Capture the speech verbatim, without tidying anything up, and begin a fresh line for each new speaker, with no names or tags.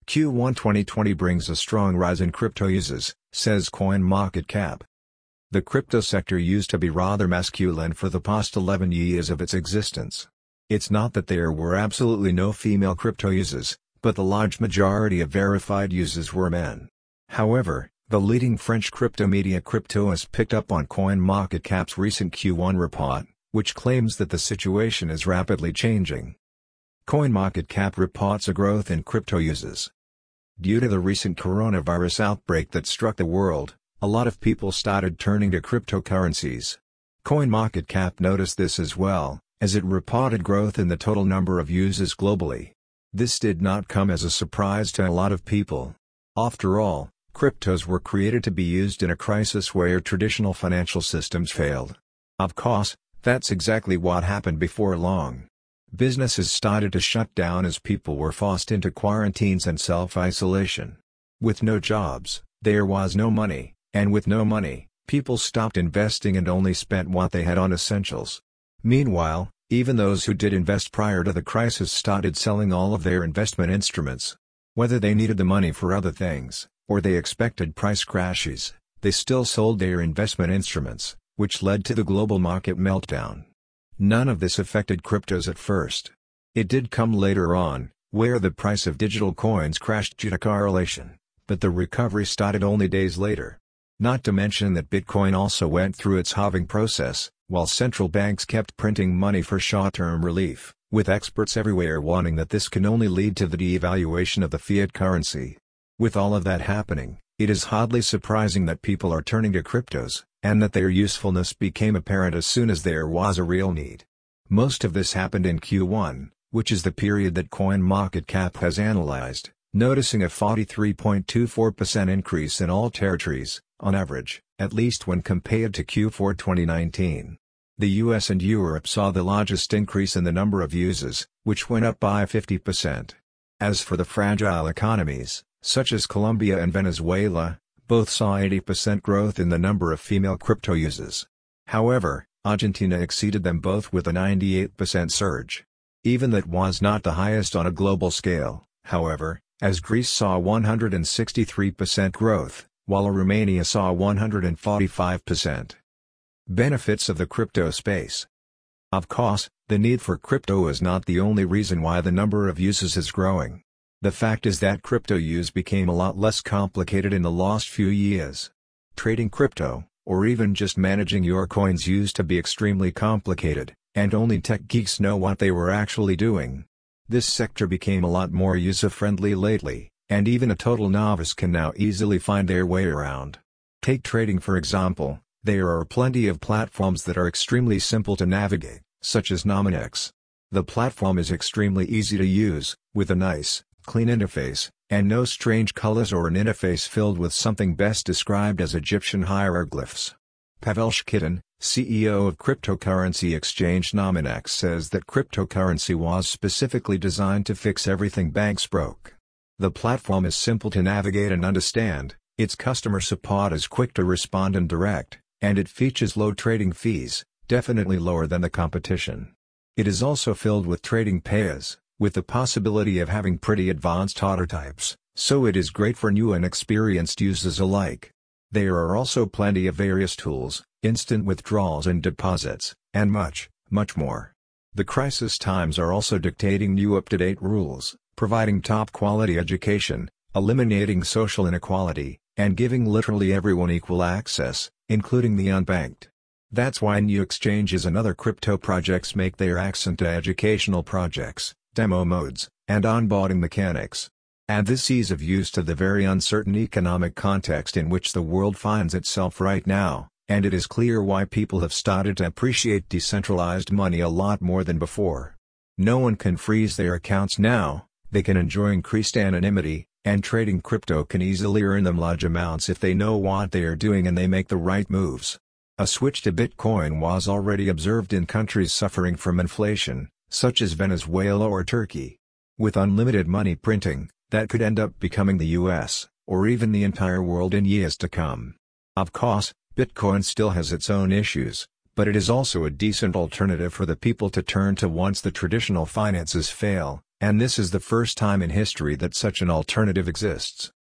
Q one twenty twenty brings a strong rise in crypto uses, says CoinMarketCap. The crypto sector used to be rather masculine for the past eleven years of its existence. It's not that there were absolutely no female crypto users, but the large majority of verified users were men. However, the leading French crypto media Crypto has picked up on CoinMarketCap's recent Q one report, which claims that the situation is rapidly changing. CoinMarketCap reports a growth in crypto users. Due to the recent coronavirus outbreak that struck the world, a lot of people started turning to cryptocurrencies. CoinMarketCap noticed this as well, as it reported growth in the total number of users globally. This did not come as a surprise to a lot of people. After all, cryptos were created to be used in a crisis where traditional financial systems failed. Of course, that's exactly what happened before long. Businesses started to shut down as people were forced into quarantines and self-isolation. With no jobs, there was no money, and with no money, people stopped investing and only spent what they had on essentials. Meanwhile, even those who did invest prior to the crisis started selling all of their investment instruments. Whether they needed the money for other things, or they expected price crashes, they still sold their investment instruments, which led to the global market meltdown. None of this affected cryptos at first. It did come later on, where the price of digital coins crashed due to correlation, but the recovery started only days later. Not to mention that Bitcoin also went through its halving process, while central banks kept printing money for short-term relief, with experts everywhere warning that this can only lead to the devaluation of the fiat currency. With all of that happening, it is hardly surprising that people are turning to cryptos, and that their usefulness became apparent as soon as there was a real need. Most of this happened in Q one, which is the period that CoinMarketCap has analyzed, noticing a forty-three point two four percent increase in all territories, on average, at least when compared to Q four twenty nineteen. The U S and Europe saw the largest increase in the number of users, which went up by fifty percent. As for the fragile economies, such as Colombia and Venezuela, both saw eighty percent growth in the number of female crypto users. However, Argentina exceeded them both with a ninety-eight percent surge. Even that was not the highest on a global scale, however, as Greece saw one hundred sixty-three percent growth, while Romania saw one hundred forty-five percent. Benefits of the crypto space. Of course, the need for crypto is not the only reason why the number of users is growing. The fact is that crypto use became a lot less complicated in the last few years. Trading crypto, or even just managing your coins, used to be extremely complicated, and only tech geeks know what they were actually doing. This sector became a lot more user-friendly lately, and even a total novice can now easily find their way around. Take trading for example, there are plenty of platforms that are extremely simple to navigate, such as Nominex. The platform is extremely easy to use, with a nice, clean interface, and no strange colors or an interface filled with something best described as Egyptian hieroglyphs. Pavel Shkitin, C E O of cryptocurrency exchange Nominex, says that cryptocurrency was specifically designed to fix everything banks broke. The platform is simple to navigate and understand, its customer support is quick to respond and direct, and it features low trading fees, definitely lower than the competition. It is also filled with trading pairs, with the possibility of having pretty advanced order types, so it is great for new and experienced users alike. There are also plenty of various tools, instant withdrawals and deposits, and much, much more. The crisis times are also dictating new up-to-date rules, providing top-quality education, eliminating social inequality, and giving literally everyone equal access, including the unbanked. That's why new exchanges and other crypto projects make their accent to educational projects, demo modes, and onboarding mechanics. Add this ease of use to the very uncertain economic context in which the world finds itself right now, and it is clear why people have started to appreciate decentralized money a lot more than before. No one can freeze their accounts now, they can enjoy increased anonymity, and trading crypto can easily earn them large amounts if they know what they are doing and they make the right moves. A switch to Bitcoin was already observed in countries suffering from inflation, such as Venezuela or Turkey. With unlimited money printing, that could end up becoming the U S, or even the entire world in years to come. Of course, Bitcoin still has its own issues, but it is also a decent alternative for the people to turn to once the traditional finances fail, And this is the first time in history that such an alternative exists.